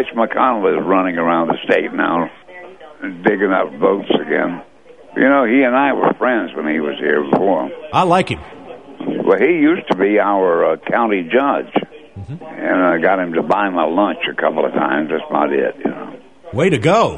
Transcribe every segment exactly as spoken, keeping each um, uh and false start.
Mitch McConnell is running around the state now, digging up votes again. You know, he and I were friends when he was here before. I like him. Well, he used to be our uh, county judge, mm-hmm. and I got him to buy my lunch a couple of times. That's about it, you know. Way to go.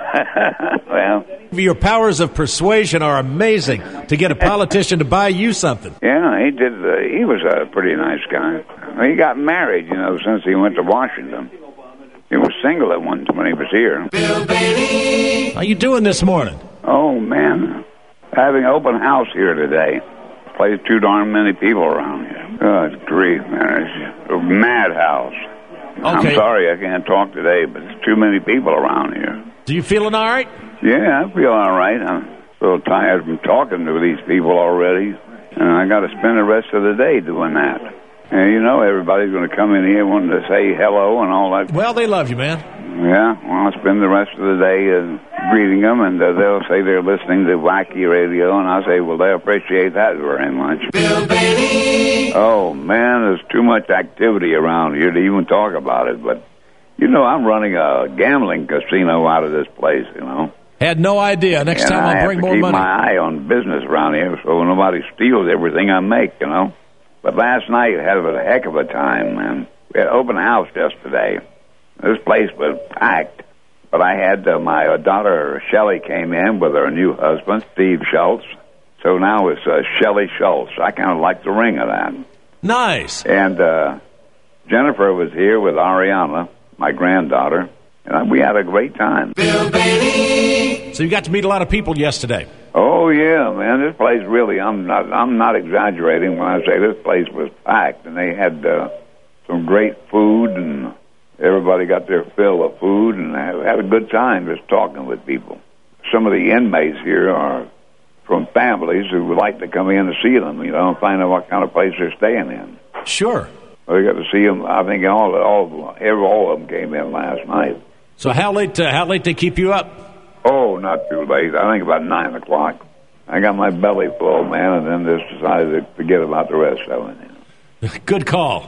Well, your powers of persuasion are amazing to get a politician to buy you something. Yeah, he did. Uh, he was a pretty nice guy. He got married, you know, since he went to Washington. He was single at one time when he was here. Bill Bailey. How you doing this morning? Oh, man. Having open house here today. Plays too darn many people around here. Good grief, man. It's a madhouse. Okay. I'm sorry I can't talk today, but there's too many people around here. Do you feeling all right? Yeah, I feel all right. I'm a little tired from talking to these people already, and I got to spend the rest of the day doing that. And you know, everybody's going to come in here wanting to say hello and all that. Well, they love you, man. Yeah, well, I'll spend the rest of the day uh, greeting them, and uh, they'll say they're listening to Wacky Radio, and I'll say, well, they appreciate that very much. Bill Bailey. Oh, man, there's too much activity around here to even talk about it, but, you know, I'm running a gambling casino out of this place, you know. Had no idea. Next and time I I'll bring more money. money. I have to keep my eye on business around here so nobody steals everything I make, you know. But last night I had a heck of a time, man. We had open house yesterday. This place was packed. But I had uh, my uh, daughter, Shelley, came in with her new husband, Steve Schultz. So now it's uh, Shelley Schultz. I kind of like the ring of that. Nice. And uh, Jennifer was here with Ariana, my granddaughter. And we had a great time. Bill Bailey. So you got to meet a lot of people yesterday. Oh, yeah, man. This place really, I'm not I'm not exaggerating when I say this place was packed. And they had uh, some great food, and everybody got their fill of food, and had a good time just talking with people. Some of the inmates here are from families who would like to come in and see them, you know, and find out what kind of place they're staying in. Sure. We got to see them. I think all all every all of them came in last night. So how late? Uh, how late they keep you up? Oh, not too late. I think about nine o'clock. I got my belly full, man, and then just decided to forget about the rest of it. Good call.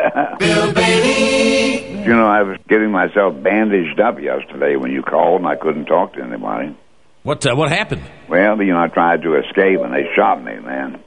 Bill Bailey. You know, I was getting myself bandaged up yesterday when you called, and I couldn't talk to anybody. What uh, what happened? Well, you know, I tried to escape, and they shot me, man.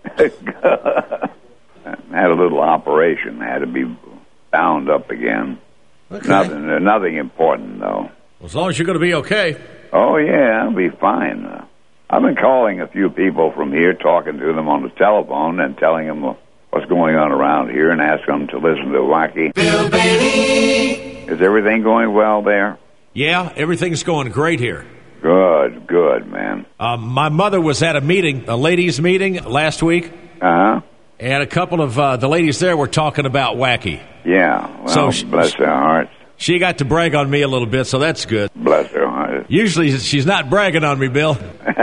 I had a little operation. I had to be bound up again. Okay. Nothing, uh, nothing important, though. Well, as long as you're going to be okay. Oh, yeah, I'll be fine. Uh, I've been calling a few people from here, talking to them on the telephone and telling them what's going on around here and asking them to listen to Wacky. Bill Bailey. Is everything going well there? Yeah, everything's going great here. Good, good, man. Um, my mother was at a meeting, a ladies' meeting last week. Uh-huh. And a couple of uh, the ladies there were talking about Wacky. Yeah, well, so she, bless their hearts. She got to brag on me a little bit, so that's good. Bless her heart. Usually she's not bragging on me, Bill.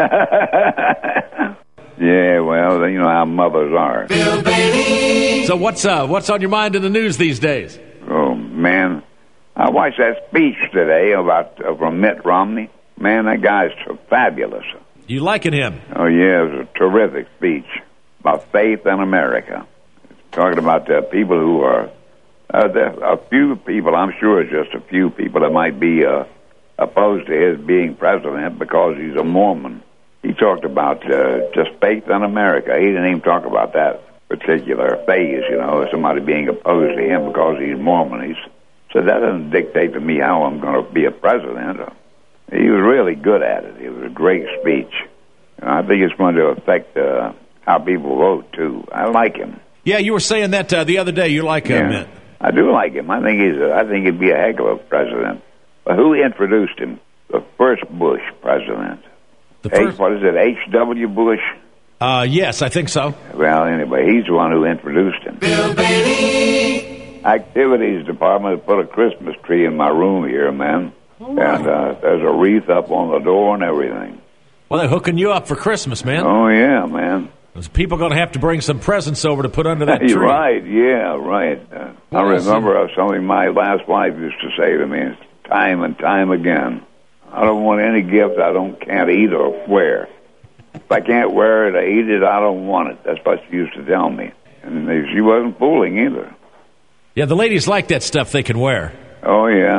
Yeah, well, you know how mothers are. Bill Bailey. So what's uh, what's on your mind in the news these days? Oh, man. I watched that speech today about uh, from Mitt Romney. Man, that guy's fabulous. You liking him? Oh, yeah, it was a terrific speech about faith in America. Talking about the people who are, uh, there, a few people, I'm sure just a few people that might be uh, opposed to his being president because he's a Mormon. He talked about uh, just faith in America. He didn't even talk about that particular phase, you know, somebody being opposed to him because he's Mormon. He said, that doesn't dictate to me how I'm going to be a president. He was really good at it. It was a great speech. And I think it's going to affect uh, how people vote, too. I like him. Yeah, you were saying that uh, the other day. You like him, yeah, I do like him. I think he's. A, I think he'd be a heck of a president. But who introduced him? The first Bush president. The first, H, what is it? H W Bush. Uh, yes, I think so. Well, anyway, he's the one who introduced him. Bill Bailey. Activities department put a Christmas tree in my room here, man, right. and uh, there's a wreath up on the door and everything. Well, they're hooking you up for Christmas, man. Oh yeah, man. There's people going to have to bring some presents over to put under that tree. Right, yeah, right. Uh, I remember uh, something my last wife used to say to me time and time again. I don't want any gift I don't can't eat or wear. If I can't wear it or eat it, I don't want it. That's what she used to tell me. And she wasn't fooling either. Yeah, the ladies like that stuff they can wear. Oh, yeah.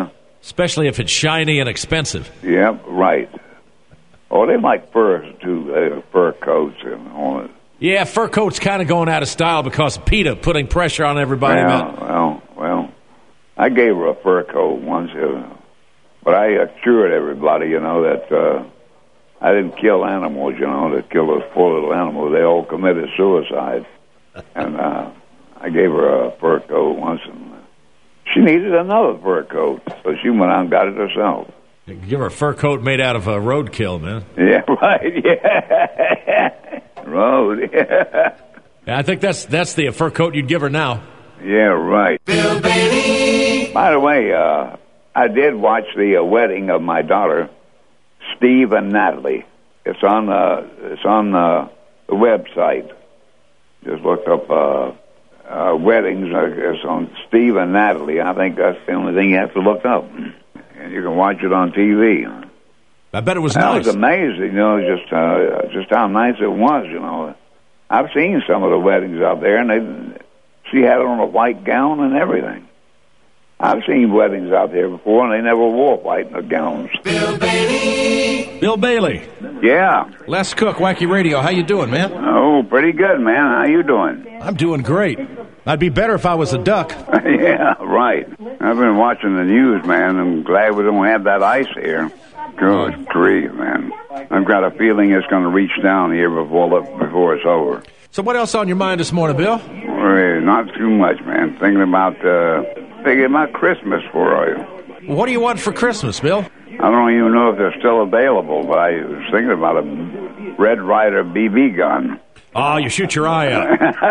Especially if it's shiny and expensive. Yep, right. Oh, they like furs, too, uh, fur coats and all that. Yeah, fur coat's kind of going out of style because of PETA putting pressure on everybody. Well, well, well, I gave her a fur coat once, uh, but I assured everybody, you know, that uh, I didn't kill animals, you know, that killed those poor little animals. They all committed suicide. And uh, I gave her a fur coat once, and she needed another fur coat, so she went out and got it herself. Give her a fur coat made out of uh, roadkill, man. Yeah, right, yeah. Road, yeah. I think that's that's the fur coat you'd give her now. Yeah, right. Bill Bailey. By the way, uh, I did watch the uh, wedding of my daughter, Steve and Natalie. It's on uh, it's on uh, the website. Just look up uh, uh, weddings. Uh, it's on Steve and Natalie. I think that's the only thing you have to look up, and you can watch it on T V. I bet it was that nice. was amazing, you know, just uh, just how nice it was, you know. I've seen some of the weddings out there, and they, she had on a white gown and everything. I've seen weddings out there before, and they never wore white gowns. Bill Bailey. Bill Bailey. Yeah. Les Cook, Wacky Radio. How you doing, man? Oh, pretty good, man. How you doing? I'm doing great. I'd be better if I was a duck. Yeah, right. I've been watching the news, man. I'm glad we don't have that ice here. Good grief, man. I've got a feeling it's going to reach down here before before it's over. So what else on your mind this morning, Bill? Well, not too much, man. Thinking about uh, thinking about Christmas for you. What do you want for Christmas, Bill? I don't even know if they're still available, but I was thinking about a Red Ryder B B gun. Oh, you shoot your eye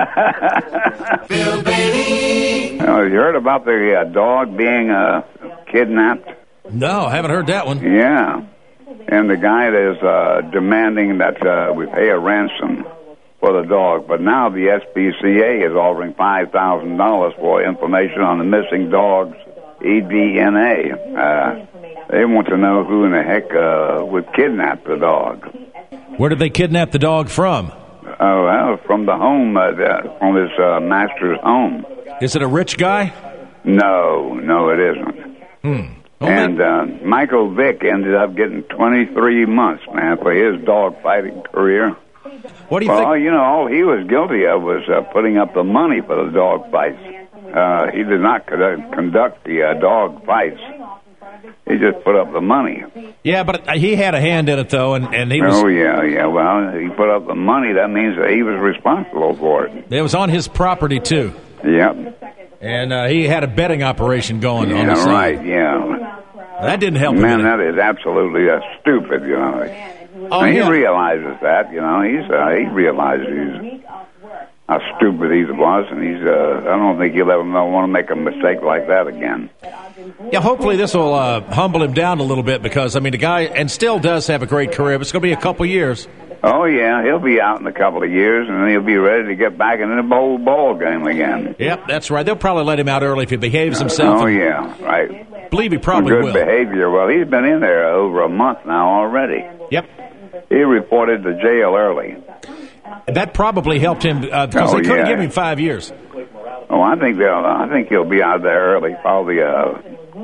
out. Bill Bailey. Now, you heard about the uh, dog being uh, kidnapped? No, I haven't heard that one. Yeah. And the guy that is uh, demanding that uh, we pay a ransom for the dog. But now the S P C A is offering five thousand dollars for information on the missing dog's E D N A. Uh, they want to know who in the heck uh, would kidnap the dog. Where did they kidnap the dog from? Oh, well, from the home, uh, the, from his uh, master's home. Is it a rich guy? No, no, it isn't. Hmm. Oh, and uh, Michael Vick ended up getting twenty-three months, man, for his dog fighting career. What do you well, think? you know, all he was guilty of was uh, putting up the money for the dog fights. Uh, he did not conduct, conduct the uh, dog fights. He just put up the money. Yeah, but he had a hand in it, though, and, and he was... Oh, yeah, yeah. Well, he put up the money. That means that he was responsible for it. It was on his property, too. Yep. And uh, he had a betting operation going yeah, on the side. right, yeah. That didn't help him. Man, that is absolutely uh, stupid, you know. Oh, and he yeah. realizes that, you know. He's uh, he realizes he's how stupid he was, and he's. Uh, I don't think he'll ever want to make a mistake like that again. Yeah, hopefully this will uh, humble him down a little bit because, I mean, the guy, and still does have a great career, but it's going to be a couple years. Oh, yeah, he'll be out in a couple of years, and then he'll be ready to get back into the bowl ball game again. Yep, that's right. They'll probably let him out early if he behaves himself. Oh, yeah, right. I believe he probably Good will. behavior. Well, he's been in there over a month now already. Yep. He reported to jail early. That probably helped him uh, because Oh, they couldn't yeah. give him five years. Oh, I think they'll. I think he'll be out there early, probably uh,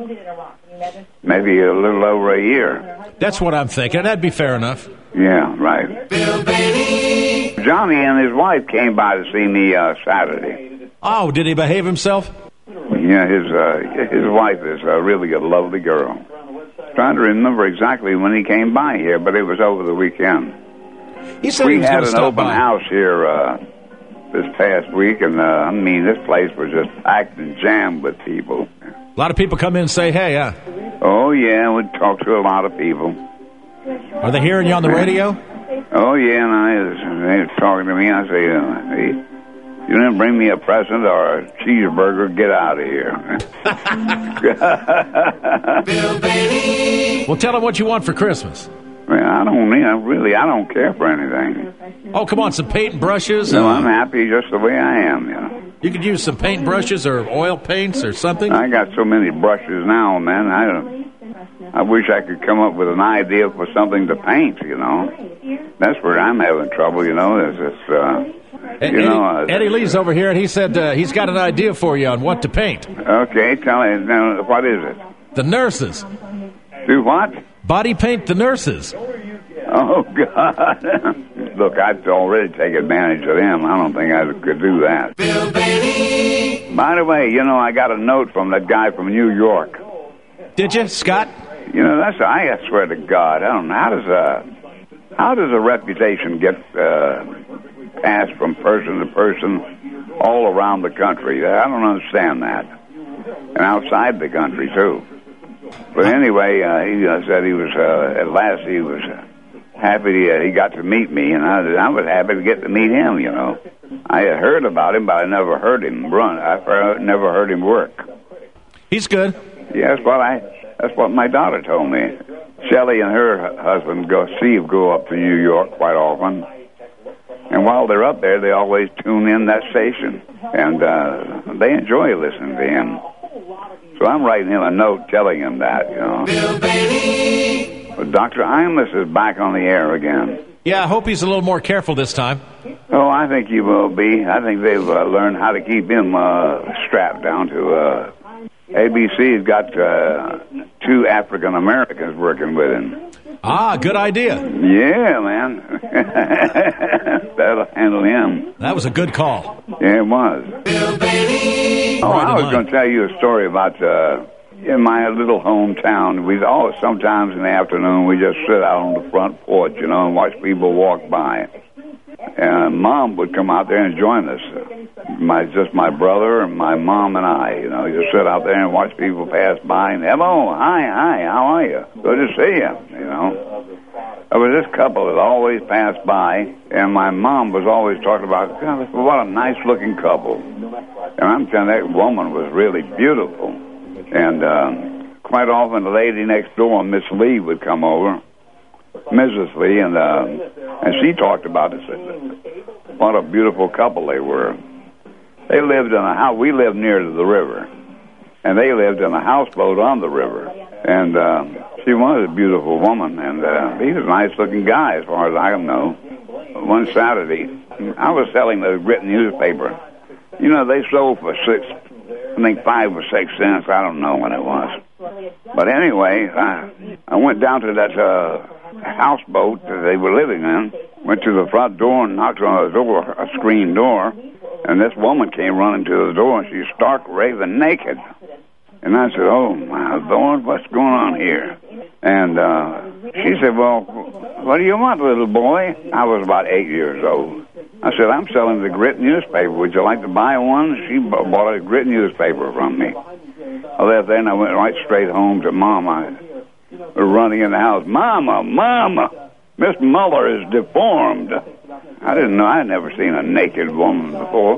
maybe a little over a year. That's what I'm thinking. That'd be fair enough. Yeah, right. Bill Bailey. Johnny and his wife came by to see me uh, Saturday. Oh, did he behave himself? Yeah, his uh, his wife is uh, really a lovely girl. Trying to remember exactly when he came by here, but it was over the weekend. He said we he was had going to an stop open by. house here uh, this past week, and uh, I mean, this place was just packed and jammed with people. A lot of people come in and say, hey, uh, Oh, yeah, we talked to a lot of people. are they hearing you on the radio? Oh, yeah, and I was, they were talking to me. I say, uh, hey, you didn't bring me a present or a cheeseburger, get out of here. Bill Bailey. Well, tell them what you want for Christmas. Man, I don't need, I really, I don't care for anything. Oh, come on, some paint and brushes. No, uh, I'm happy just the way I am, you know. You could use some paint brushes or oil paints or something. I got so many brushes now, man. I don't. I wish I could come up with an idea for something to paint, you know. That's where I'm having trouble, you know. Is this, uh, Ed- you Eddie, know, uh, Eddie Lee's over here, and he said uh, he's got an idea for you on what to paint. Okay, tell me, now, what is it? The nurses. Do what? Body paint the nurses. Oh, God. Look, I'd already take advantage of them. I don't think I could do that. Bill Bailey. By the way, you know, I got a note from that guy from New York. Did you, Scott? You know, that's, I swear to God, I don't know, how does a, how does a reputation get uh, passed from person to person all around the country? I don't understand that. And outside the country, too. But anyway, uh, he uh, said he was, uh, at last he was uh, happy uh, he got to meet me, and I, I was happy to get to meet him, you know. I had heard about him, but I never heard him run. I never heard him work. He's good. Yeah, that's what, I, that's what my daughter told me. Shelley and her husband, go Steve, go up to New York quite often. And while they're up there, they always tune in that station. And uh, they enjoy listening to him. So I'm writing him a note telling him that, you know. Bill Bailey. But Doctor Imus is back on the air again. Yeah, I hope he's a little more careful this time. Oh, I think he will be. I think they've uh, learned how to keep him uh, strapped down to... Uh, A B C's got uh, two African Americans working with him. Ah, good idea. Yeah, man. That'll handle him. That was a good call. Yeah, it was. Bill Bailey. Oh, Right I in was line. going to tell you a story about uh, in my little hometown. We always, sometimes in the afternoon, we just sit out on the front porch, you know, and watch people walk by. And Mom would come out there and join us. My just my brother and my mom and I, you know, just sit out there and watch people pass by and hello, hi, hi, how are you? Good to see you, you know. There was this couple that always passed by, and my mom was always talking about, God, what a nice-looking couple. And I'm telling you, that woman was really beautiful. And um, quite often the lady next door, Miss Lee, would come over, Missus Lee, and uh, and she talked about it. What a beautiful couple they were. They lived in a house. We lived near to the river, and they lived in a houseboat on the river. And uh, she was a beautiful woman, and uh, he was a nice-looking guy, as far as I know. One Saturday, I was selling the Grit newspaper. You know, they sold for six, I think five or six cents. I don't know when it was. But anyway, I, I went down to that uh, houseboat that they were living in, went to the front door and knocked on a door, a screen door, and this woman came running to the door, and she's stark raving naked. And I said, oh, my Lord, what's going on here? And uh, she said, well, what do you want, little boy? I was about eight years old. I said, I'm selling the Grit newspaper. Would you like to buy one? She bought a Grit newspaper from me. I left there, and I went right straight home to Mom. I was running in the house. Mama, Mama, Miss Muller is deformed. I didn't know. I had never seen a naked woman before.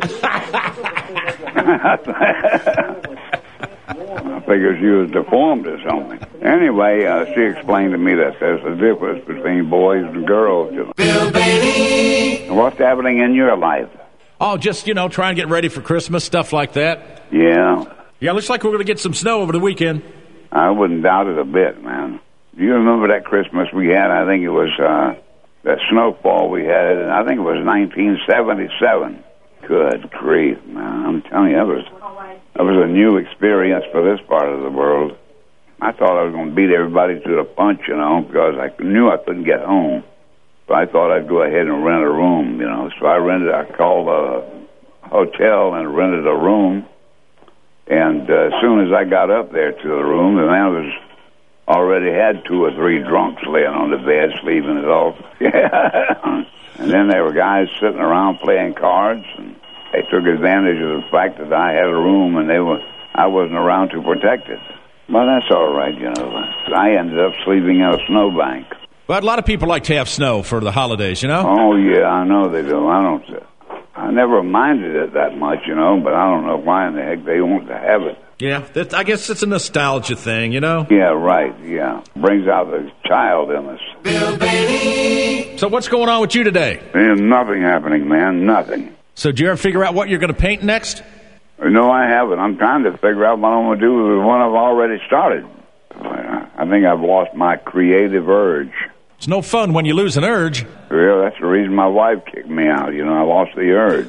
I figured she was deformed or something. Anyway, uh, she explained to me that there's a difference between boys and girls. You know. Bill Bailey. What's happening in your life? Oh, just, you know, try and get ready for Christmas, stuff like that. Yeah, Yeah, looks like we're going to get some snow over the weekend. I wouldn't doubt it a bit, man. Do you remember that Christmas we had? I think it was uh, that snowfall we had, and I think it was nineteen seventy-seven. Good grief, man. I'm telling you, that was, that was a new experience for this part of the world. I thought I was going to beat everybody to the punch, you know, because I knew I couldn't get home. So I thought I'd go ahead and rent a room, you know. So I rented, I called a hotel and rented a room. And uh, as soon as I got up there to the room, the man was already had two or three drunks laying on the bed, sleeping it off. And then there were guys sitting around playing cards, and they took advantage of the fact that I had a room and they were I wasn't around to protect it. But that's all right, you know. I ended up sleeping in a snowbank. But a lot of people like to have snow for the holidays, you know? Oh, yeah, I know they do. I don't... I never minded it that much, you know, but I don't know why in the heck they want to have it. Yeah, that, I guess it's a nostalgia thing, you know? Yeah, right, yeah. Brings out the child in us. Bill Bailey. So what's going on with you today? There's nothing happening, man, nothing. So did you ever figure out what you're going to paint next? No, I haven't. I'm trying to figure out what I'm going to do with the one I've already started. I think I've lost my creative urge. It's no fun when you lose an urge. Well, that's the reason my wife kicked me out. You know, I lost the urge.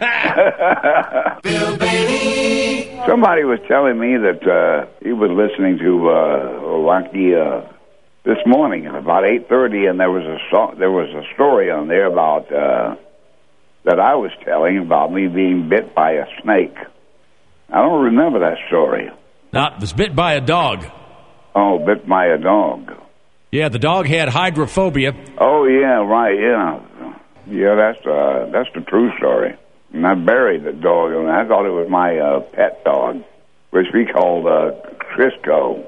Bill Bailey. Somebody was telling me that uh, he was listening to uh, Wacky uh, this morning at about eight thirty, and there was a so- there was a story on there about uh, that I was telling about me being bit by a snake. I don't remember that story. Now, it was bit by a dog. Oh, bit by a dog. Yeah, the dog had hydrophobia. Oh, yeah, right, yeah. Yeah, that's uh, that's the true story. And I buried the dog, and I thought it was my uh, pet dog, which we called uh, Crisco.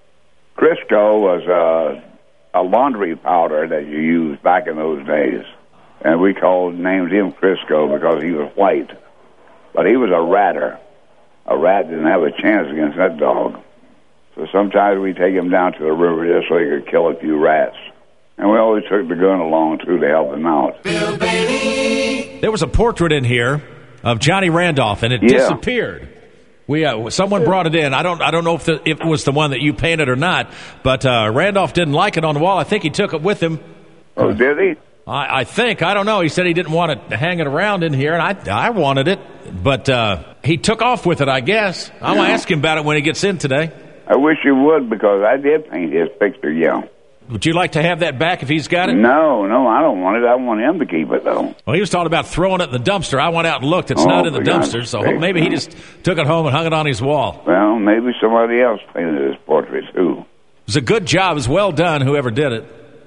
Crisco was uh, a laundry powder that you used back in those days. And we called, named him Crisco because he was white. But he was a ratter. A rat didn't have a chance against that dog. So sometimes we take him down to the river just so he could kill a few rats. And we always took the gun along, too, to help him out. Bill Bailey. There was a portrait in here of Johnny Randolph, and it Yeah. disappeared. We uh, someone brought it in. I don't I don't know if, the, if it was the one that you painted or not, but uh, Randolph didn't like it on the wall. I think he took it with him. Oh, did he? I, I think. I don't know. He said he didn't want it hanging around in here, and I I wanted it, but uh, he took off with it, I guess. I'll Yeah. ask him about it when he gets in today. I wish you would, because I did paint his picture, yeah. Would you like to have that back if he's got it? No, no, I don't want it. I want him to keep it, though. Well, he was talking about throwing it in the dumpster. I went out and looked. It's Oh, not in the for God's dumpster, so sake. maybe he just took it home and hung it on his wall. Well, maybe somebody else painted his portrait, too. It was a good job. It was well done, whoever did it.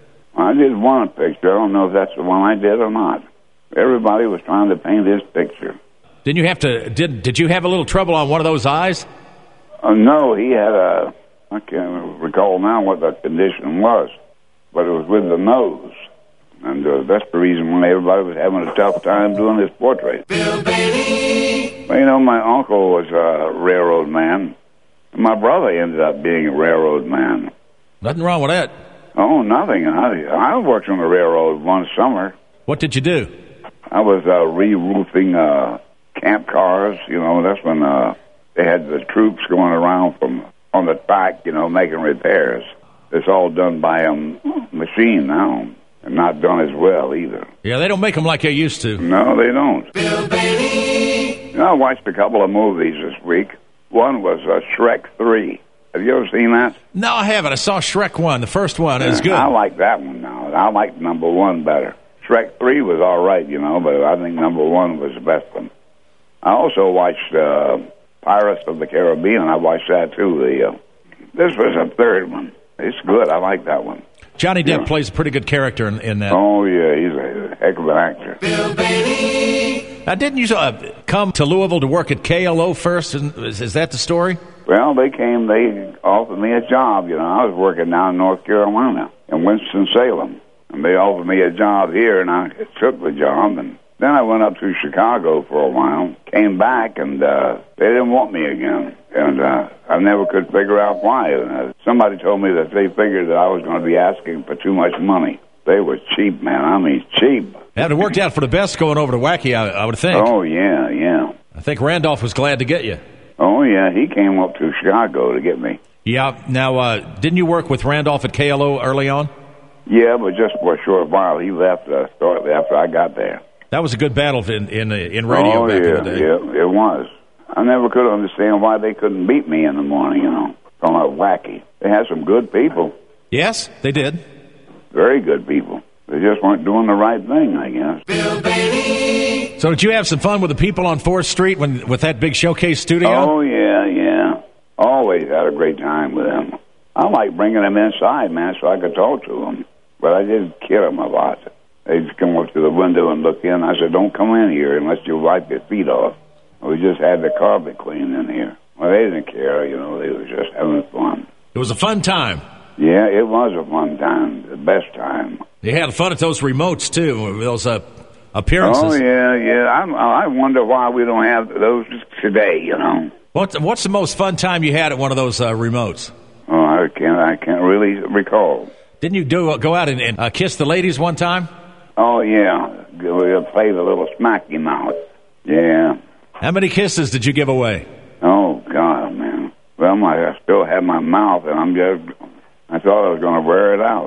I did one picture. I don't know if that's the one I did or not. Everybody was trying to paint his picture. Didn't you have to, did did you have a little trouble on one of those eyes? Uh, no, he had a, I can't recall now what the condition was, but it was with the nose. And uh, that's the reason why everybody was having a tough time doing this portrait. Bill Bailey. Well, you know, my uncle was a railroad man. And my brother ended up being a railroad man. Nothing wrong with that. Oh, nothing. I, I worked on the railroad one summer. What did you do? I was uh, re-roofing uh, camp cars. You know, that's when uh, they had the troops going around from on the track, you know, making repairs. It's all done by a machine now, and not done as well either. Yeah, they don't make them like they used to. No, they don't. Bill Bailey. You know, I watched a couple of movies this week. One was uh, Shrek three. Have you ever seen that? No, I haven't. I saw Shrek one, the first one. It was good. I like that one now. I like number one better. Shrek three was all right, you know, but I think number one was the best one. I also watched uh, Pirates of the Caribbean. I watched that, too. The uh, This was a third one. It's good. I like that one. Johnny Depp Yeah. plays a pretty good character in, in that. Oh, yeah, he's a heck of an actor. Bill Bailey. Now, didn't you uh, come to Louisville to work at K L O first? Is, is that the story? Well, they came, they offered me a job, you know. I was working down in North Carolina, in Winston-Salem. And they offered me a job here, and I took the job. And then I went up to Chicago for a while, came back, and uh, they didn't want me again. And uh, I never could figure out why. Uh, somebody told me that they figured that I was going to be asking for too much money. They were cheap, man. I mean, cheap. That would worked out for the best going over to Wacky, I, I would think. Oh, yeah, yeah. I think Randolph was glad to get you. Oh, yeah, he came up to Chicago to get me. Yeah. Now, uh, didn't you work with Randolph at K L O early on? Yeah, but just for a short while. He left uh, shortly after I got there. That was a good battle in in, in radio oh, back yeah, in the day. yeah, it was. I never could understand why they couldn't beat me in the morning, you know, from a Wacky. They had some good people, Yes, they did. very good people. They just weren't doing the right thing, I guess. Bill Bailey. So did you have some fun with the people on fourth Street when with that big showcase studio? Oh, yeah, yeah. Always had a great time with them. I like bringing them inside, man, so I could talk to them. But I did kid them a lot. They'd come up to the window and look in. I said, don't come in here unless you wipe your feet off. We just had the carpet cleaned in here. Well, they didn't care, you know. They were just having fun. It was a fun time. Yeah, it was a fun time, the best time. You had fun at those remotes, too, those uh, appearances. Oh, yeah, yeah. I'm, I wonder why we don't have those today, you know. What's, what's the most fun time you had at one of those uh, remotes? Oh, I can't, I can't really recall. Didn't you do uh, go out and, and uh, kiss the ladies one time? Oh, yeah. We played a little smacky mouth. Yeah. How many kisses did you give away? Oh, God, man. Well, my, I still have my mouth, and I'm just, I thought I was going to wear it out.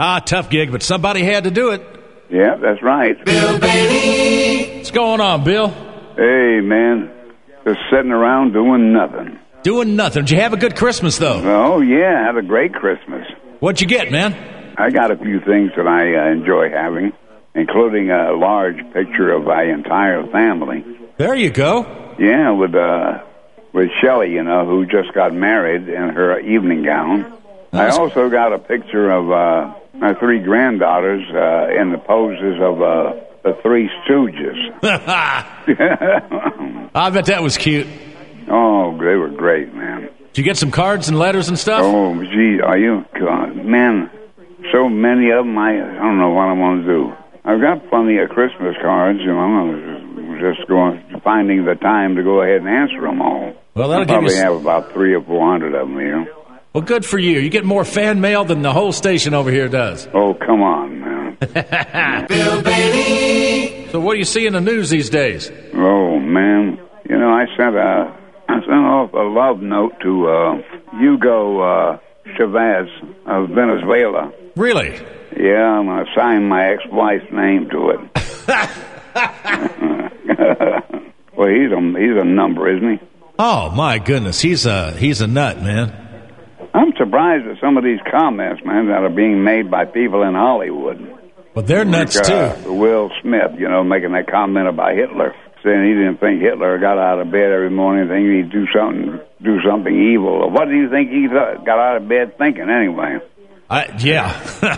Ah, tough gig, but somebody had to do it. Yeah, that's right. Bill Bailey. What's going on, Bill? Hey, man, just sitting around doing nothing. Doing nothing. Did you have a good Christmas, though? Oh, yeah, had a great Christmas. What'd you get, man? I got a few things that I uh, enjoy having, including a large picture of my entire family. There you go. Yeah, with uh, with Shelley, you know, who just got married in her evening gown. Nice. I also got a picture of uh, my three granddaughters uh, in the poses of uh, the Three Stooges. I bet that was cute. Oh, they were great, man. Did you get some cards and letters and stuff? Oh, gee, are you, God, man, so many of them, I, I don't know what I want to do. I've got plenty of Christmas cards, you know, I was just going, finding the time to go ahead and answer them all. Well, that'll I give probably you... have about three or four hundred of them, you know. Well, good for you. You get more fan mail than the whole station over here does. Oh, come on, man. Bill Bailey. So what do you see in the news these days? Oh, man. You know, I sent a, I sent off a love note to uh, Hugo uh, Chavez of Venezuela. Really? Yeah, I'm going to sign my ex-wife's name to it. Well, he's a, he's a number, isn't he? Oh, my goodness. He's a, he's a nut, man. I'm surprised at some of these comments, man, that are being made by people in Hollywood. Well, they're nuts, like, uh, too. Will Smith, you know, making that comment about Hitler, saying he didn't think Hitler got out of bed every morning thinking he'd do something, do something evil. What do you think he th- got out of bed thinking, anyway? I, yeah.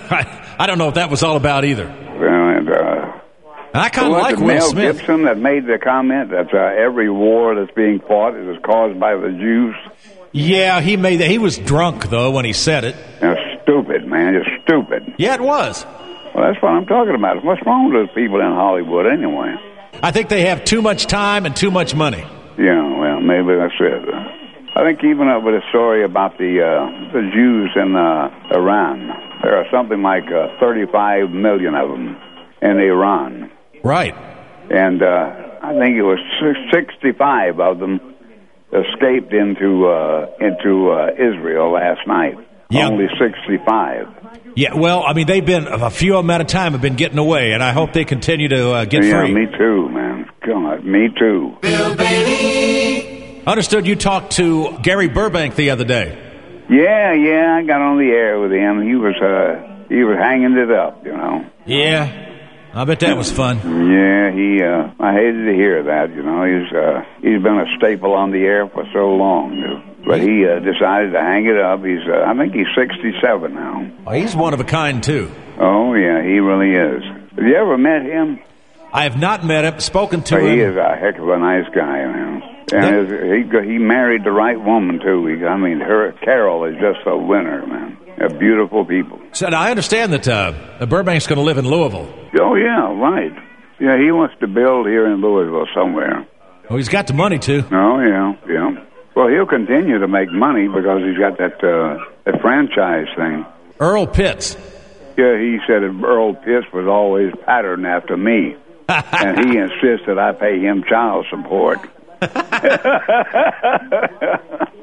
I don't know what that was all about either. And, uh, I kind of was like it Will Mel Smith. Gibson that made the comment that uh, every war that's being fought is caused by the Jews? Yeah, he made that. He was drunk, though, when he said it. That's stupid, man. It's stupid. Yeah, it was. Well, that's what I'm talking about. What's wrong with those people in Hollywood, anyway? I think they have too much time and too much money. Yeah, well, maybe that's it. I think keeping up with the story about the uh, the Jews in uh, Iran, there are something like uh, thirty-five million of them in Iran. Right. And uh, I think it was sixty-five of them escaped into uh, into uh, Israel last night. Yeah. Only sixty-five. Yeah, well, I mean, they've been, a few of them at a time have been getting away, and I hope they continue to uh, get yeah, free. me too, man. God, me too. Bill Bailey. Understood you talked to Gary Burbank the other day. Yeah, yeah, I got on the air with him. He was uh, he was hanging it up, you know. Yeah, I bet that was fun. Yeah, he. Uh, I hated to hear that. You know, he's uh, he's been a staple on the air for so long, but he uh, decided to hang it up. He's. Uh, I think he's sixty-seven now. Oh, he's one of a kind, too. Oh yeah, he really is. Have you ever met him? I have not met him, spoken to But him. he is a heck of a nice guy, man. And That- his, he he married the right woman too. He, I mean, her Carol is just a winner, man. They're beautiful people. So I understand that uh, Burbank's going to live in Louisville. Oh yeah, right. Yeah, he wants to build here in Louisville somewhere. Oh, he's got the money, too. Oh, yeah, yeah. Well, he'll continue to make money because he's got that uh, that franchise thing. Earl Pitts. Yeah, he said that Earl Pitts was always patterned after me, and he insists that I pay him child support.